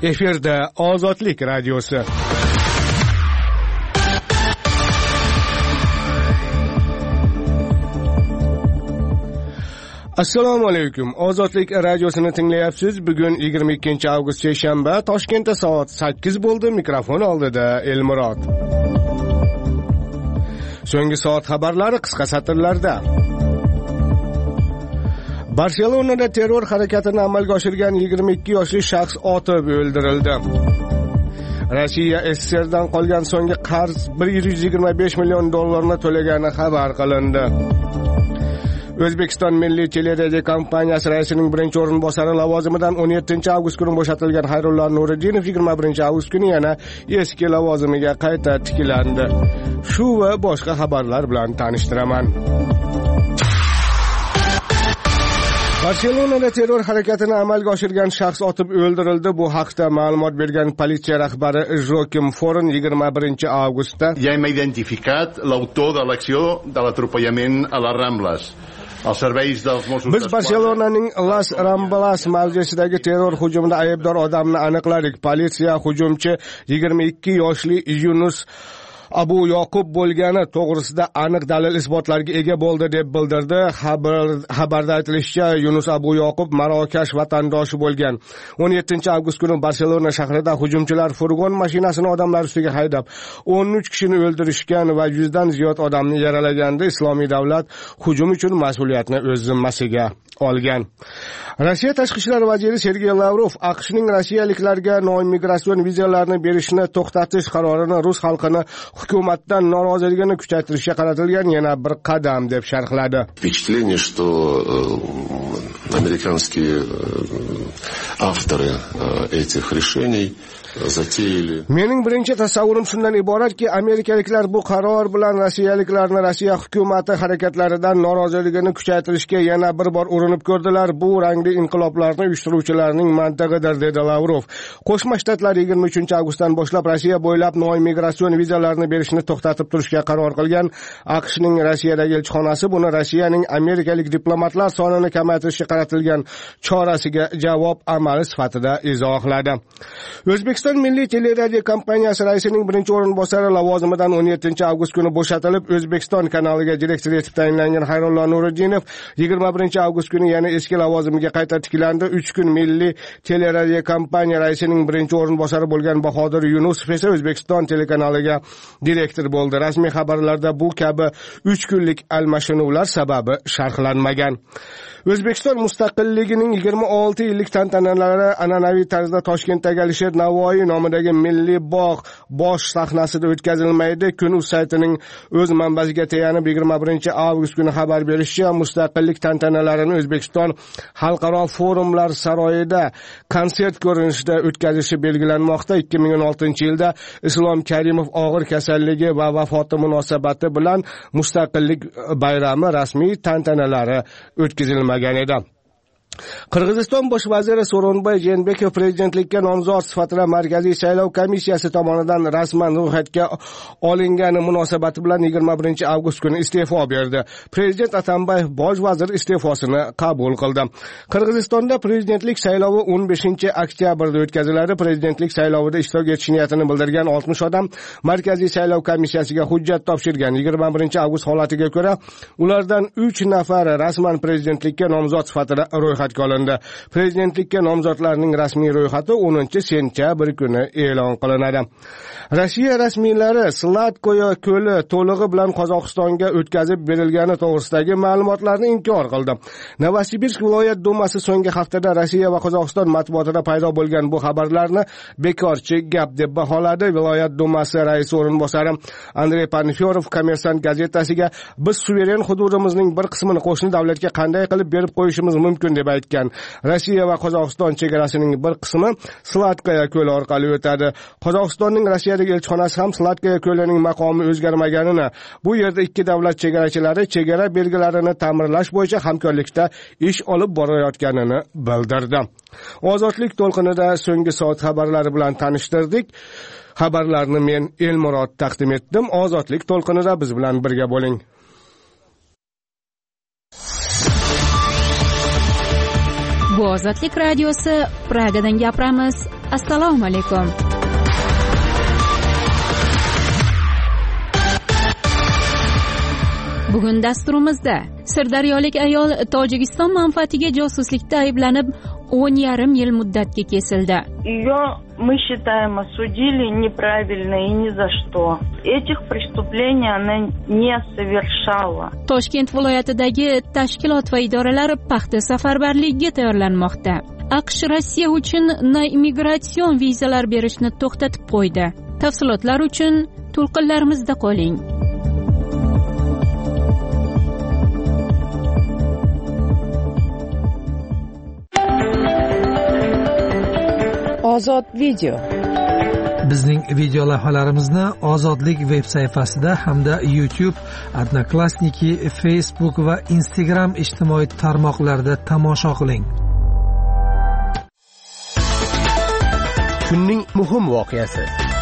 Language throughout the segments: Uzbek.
Efirda Ozodlik radiosi. Assalomu alaykum. Ozodlik radiosini tinglayapsiz. Bugun 22-avgust seshanba. Toshkentda soat 8 bo'ldi. Mikrofon oldida Elmurod. So'nggi soat xabarlari qisqa satrlarda. Barselonada terror harakatini amalga oshirgan 22 yoshli shaxs otib o'ldirildi. Rossiya SSRdan qolgan so'nggi qarz $125 million to'lagani xabar qilindi. O'zbekiston Milliy teleradio kompaniyasi raisining birinchi o'rinbosari lavozimidan 17-avgust kuni bo'shatilgan Xayrullo Nuriddinov 21-avgust kuni yana eski lavozimiga qayta tiklandi. Shu va boshqa xabarlar bilan tanishtiraman. Barselonada terror harakatini amalga oshirgan shaxs otib o'ldirildi. Bu haqda ma'lumot bergan politsiya rahbari Joaquim Forn 21-avgustda ja hem identificat l'autor de l'acció de l'atropellament a les Rambles. Els serveis dels Mossos Biz Barselonaning Las Ramblas mavzesidagi terror hujumida aybdor odamni aniqladik. Politsiya hujumchi 22 yoshli Yunus Abu Yoqub bo'lgani to'g'risida aniq dalil isbotlarga ega bo'ldi deb bildirdi. Xabarda aytilishicha, Yunus Abu Yoqub Marokash vatandoshi bo'lgan. 17-avgust kuni Barselona shahrida hujumchilar furgon mashinasini odamlar ustiga haydab 13 kishini o'ldirishgan va 100 dan ziyod odamni yaralaganda Islomiy davlat hujum uchun mas'uliyatni o'z zimmasiga olgan. Rossiya tashqi ishlar vaziri Sergey Lavrov AQShning rossiyaliklarga noimigratsion vizalarni berishni to'xtatish qarorini rus xalqini hukumatdan noroziligini kuchaytirishga qaratilgan yana bir qadam deb sharhladi. Впечатление, что американские авторы этих решений затеяли. Mening birinchi tasavvurim shundan iboratki, amerikaliklar bu qaror bilan rossiyaliklarni Rossiya hukumati harakatlaridan noroziligini kuchaytirishga yana bir bor urinib ko'rdilar. Bu rangli inqiloblarni uyushtiruvchilarning mantig'idir, dedi Lavrov. Qo'shma Shtatlar 23-avgustdan boshlab Rossiya bo'ylab noimigratsion vizalarni berishni to'xtatib turishga qaror qilgan. AQShning Rossiyadagi elchixonasi buni Rossiyaning amerikalik diplomatlar sonini kamaytirishga qaratilgan chorasiga javob amali sifatida izohladi. O'zbekiston Milliy teleradio kompaniyasi raisining birinchi o'rinbosari lavozimidan 17-avgust kuni bo'shatilib, O'zbekiston kanaliga direktor etib tayinlangan Xayrullo Nuriddinov 21-avgust kuni yana eski lavozimiga qayta tiklandi. 3 kun Milliy teleradio kompaniya raisining birinchi o'rinbosari bo'lgan Bahodir Yunusov esa O'zbekiston telekanaliga direktor bo'ldi. Rasmiy xabarlarda bu kabi 3 kunlik almashinuvlar sababi sharhlanmagan. O'zbekiston mustaqilligining 26 yillik tantanalari an'anaviy tarzda Toshkentdagi Alisher Navoiy nomidagi Milliy bog' bosh sahnasida o'tkazilmaydi. Kun.uz saytining o'z manbasiga tayanib 21-avgust kuni xabar berishicha, mustaqillik tantanalarini O'zbekiston Xalqaro forumlar saroyida konsert ko'rinishida o'tkazishi belgilanmoqda. 2016-yilda Islom Karimov og'ir kasalligi va vafoti munosabati bilan mustaqillik bayrami rasmiy tantanalari o'tkazilmagan edi. Qirg'iziston bosh vaziri So'ronbay Jeenbekov prezidentlikka nomzod sifatida Markaziy saylov komissiyasi tomonidan rasman ro'yxatga olingani munosabati bilan 21-avgust kuni iste'fo berdi. Prezident Atambayev bosh vazir iste'fosini qabul qildi. Qirg'izistonda prezidentlik saylovi 15-oktyabrda o'tkaziladi. Prezidentlik saylovida ishtirok etish niyatini bildirgan 60 odam Markaziy saylov komissiyasiga hujjat topshirgan. 21-avgust holatiga ko'ra, ulardan 3 nafari rasman prezidentlikka nomzod sifatida ro'yxatga olindi. Prezidentlikka nomzodlarning rasmiy ro'yxati 10-sentyabr kuni e'lon qilinadi. Rossiya rasmiylari Slatkoye ko'li to'lig'i bilan Qozog'istonga o'tkazib berilgani to'g'risidagi ma'lumotlarni inkor qildi. Novosibirsk viloyat dumasi so'nggi haftada Rossiya va Qozog'iston matbuotida paydo bo'lgan bu xabarlarni bekorchi gap deb baholadi. Viloyat dumasi raisi o'rinbosari Andrey Panfyorov Kommersant gazetasiga biz suveren hududimizning bir qismini qo'shni davlatga qanday qilib berib qo'yishimiz mumkin deb aytgan. Rossiya va Qozog'iston chegarasining bir qismi Slatkoye ko'li orqali o'tadi. Qozog'istonning Rossiyadagi elchixonasi ham Slatkoye ko'lining maqomi o'zgarmaganini, bu yerda ikki davlat chegarachilari chegara belgilarini ta'mirlash bo'yicha hamkorlikda ish olib borayotganini bildirdi. Ozodlik to'lqinida so'nggi soat xabarlari bilan tanishtirdik. Xabarlarni men Elmurod taqdim etdim. Ozodlik to'lqinida biz bilan birga bo'ling. Bu Ozodlik radiosi, Pragadan gapiramiz. Assalomu alaykum. Bugun dasturimizda Sirdaryolik ayol Tojikiston manfaatiga josuslikda ayblanib 10,5 yil muddatga kesildi. Ее, мы считаем, осудили неправильно и ни за что. Этих преступлений она не совершала. Toshkent viloyatidagi tashkilot va idoralar paxta safarbarligiga tayyorlanmoqda. AQSh Rossiya uchun imigratsion vizalar berishni to'xtatib qo'ydi. Tafsilotlar uchun to'lqinlarimizda qoling. Ozod video. Bizning video lavhalarimizni Ozodlik veb sayfasida hamda YouTube, Odnoklassniki, Facebook va Instagram ijtimoiy tarmoqlarida tomosha qiling. Kunning muhim voqeasi.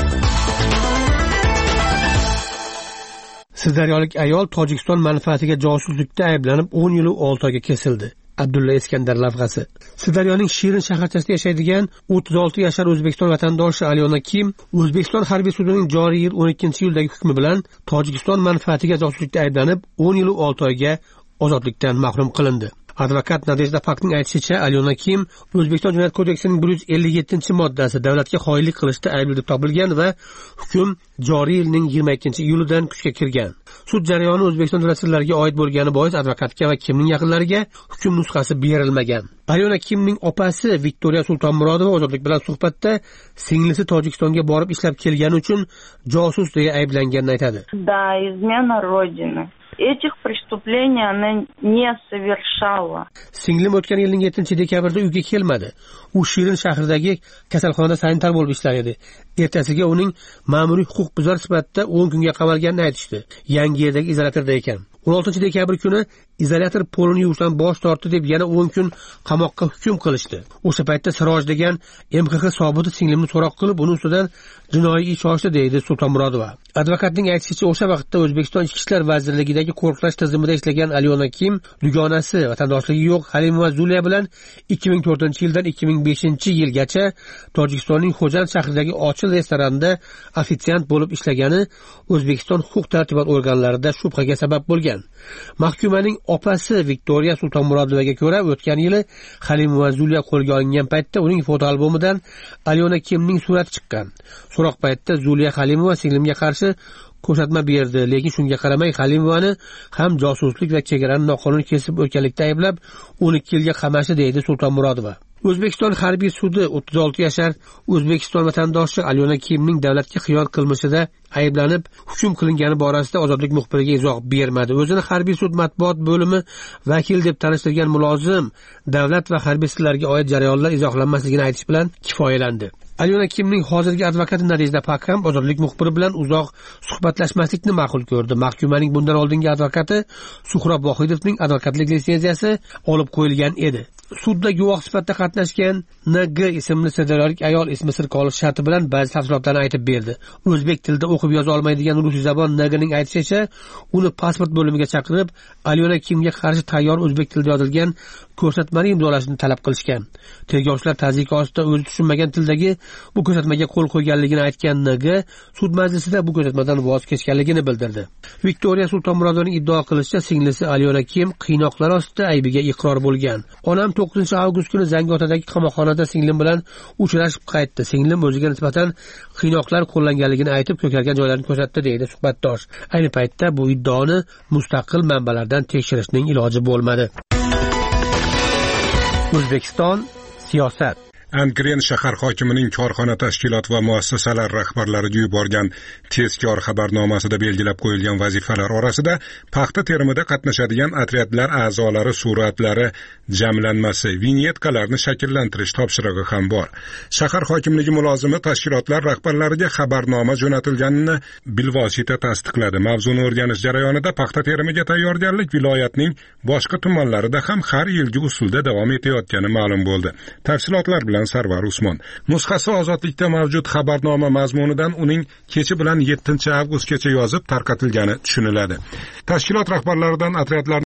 Sirdaryolik ayol Tojikiston manfaatiga josuslikda ayblanib 10 yil 6 oyga kesildi. Abdulla Iskandar lavhasi. Sirdaryoning Shirin shaharchasida yashaydigan 36 yashar O'zbekiston vatandoshi Alyona Kim O'zbekiston harbiy sudining joriy yil 12-yildagi hukmi bilan Tojikiston manfaatiga josuslikda ayblanib 10 yil 6 oyga ozodlikdan mahrum qilindi. Advokat Nadejda Pakning aytishicha, Alyona Kim O'zbekiston Jinoyat kodeksining 157-moddasi davlatga xoinlik qilishda aybli deb topilgan va hukm joriy yilning 22-iyulidan kuchga kirgan. Sud jarayoni O'zbekiston davlat sirlariga oid bo'lgani bois advokatga va Kimning yaqinlariga hukm nusxasi berilmagan. Alyona Kimning opasi Viktoriya Sultonmurodova ozodlik bilan suhbatda singlisi Tojikistonga borib ishlab kelgani uchun josus deya ayblanganini aytadi. Да, измена родины. Этих преступлений она не совершала. Singlim o'tgan yilning 7-dekabrda uyga kelmadi. U Shirin shahridagi kasalxonada sanitar bo'lib ishlar edi. Ertasiga uning ma'muriy huquqbuzar sifatida 10 kunga qamalganini aytishdi. Yangiyerdagi izolyatorda ekan. 16-dekabr kuni izolyator polini yuvishdan bosh tortdi deb yana 10 kun qamoqqa hukm qilishdi. O'sha paytda Siroj degan MXX sobiti singlimni so'roq qilib, uning ustidan jinoiy ish ochdi deydi Sultonmurodova. Advokatning aytishicha, o'sha vaqtda O'zbekiston Ichki ishlar vazirligidagi qo'riqlash tizimida ishlagan Alyona Kim dugonasi vatandoshligi yo'q Halimova Zuliya bilan 2004-yildan 2005-yilgacha Tojikistonning Xo'jand shahridagi Ochil restoranda ofitsiant bo'lib ishlagani O'zbekiston huquq-tartibot organlarida shubhaga sabab bo'lgan. Mahkumaning opasi Viktoriya Sultonmurodovaga ko'ra, o'tgan yili Halimova Zuliya qo'lga olingan paytda uning fotoalbomidan Alyona Kimning surati chiqqan. So'roq paytida Zuliya Halimova singlimga qarshi ko'rsatma berdi, lekin shunga qaramay Halimovani ham josuslik va chegarani noqonuniy kesib o'tganlikda ayblab 12 yilga qamashdi deydi Sultonmurodova. O'zbekiston harbiy sudi 36 yashar O'zbekiston vatandoshi Alyona Kimning davlatga xiyonat qilmishida ayblanib hukm qilingani borasida ozodlik muxbiriga izoh bermadi. O'zini harbiy sud matbuot bo'limi vakil deb tanishtirgan mulozim davlat va harbiy sirlarga oid jarayonlar izohlanmasligini aytish bilan kifoyalandi. Alyona Kimning hozirgi advokati Nadejda Pak ham ozodlik muxbiri bilan uzoq suhbatlashmaslikni ma'qul ko'rdi. Mahkumaning bundan oldingi advokati Suhrob Vohidovning advokatlik litsenziyasi olib qo'yilgan edi. Sudda guvoh sifatida qatnashgan NG ismli sirdaryolik ayol ismi sir qolish sharti bilan ba'zi tafsilotlarni aytib berdi. O'zbek tilida o'qib yoza olmaydigan ruscha zabon NGning aytishicha, uni pasport bo'limiga chaqirib, Alyona Kimga qarshi tayyor o'zbek tilida yozilgan ko'rsatmani imzolashni talab qilishgan. Tergovchilar tazyiq ostida o'zi tushunmagan tildagi bu ko'rsatmaga qo'l qo'yganligini aytgan NG sud majlisida bu ko'rsatmadan voz kechganligini bildirdi. Viktoriya Sultonmurodovaning iddao qilishicha, singlisi Alyona Kim qiynoqlar ostida aybiga iqror bo'lgan. Onam 9-avgust kuni Zangiotadagi qamoqxonada singlim bilan uchrashib qaytdi. Singlim o'ziga nisbatan qiynoqlar qo'llanganligini aytib, ko'kargan joylarini ko'rsatdi deydi suhbatdosh. Ayni paytda bu iddaoni mustaqil manbalardan tekshirishning iloji bo'lmadi. O'zbekiston siyosat. Angren shahar hokimining korxona tashkilot va muassasalar rahbarlariga yuborgan tezkor xabarnomasida belgilab qo'yilgan vazifalar orasida paxta terimida qatnashadigan otryadlar a'zolari suratlari jamlanmasi, vinyetkalarni shakllantirish topshirig'i ham bor. Shahar hokimligi mulozimi tashkilotlar rahbarlariga xabarnoma jo'natilganini bilvosita tasdiqladi. Mavzuni o'rganish jarayonida paxta terimiga tayyorgarlik viloyatning boshqa tumanlarida ham har yilgi usulda davom etayotgani ma'lum bo'ldi. Tafsilotlar bilan Sarvar Usmon. Nusxasi Ozodlikda mavjud xabarnoma mazmunidan uning kechi bilan 7-avgustgacha yozib tarqatilgani tushuniladi. Tashkilot rahbarlaridan otryadlar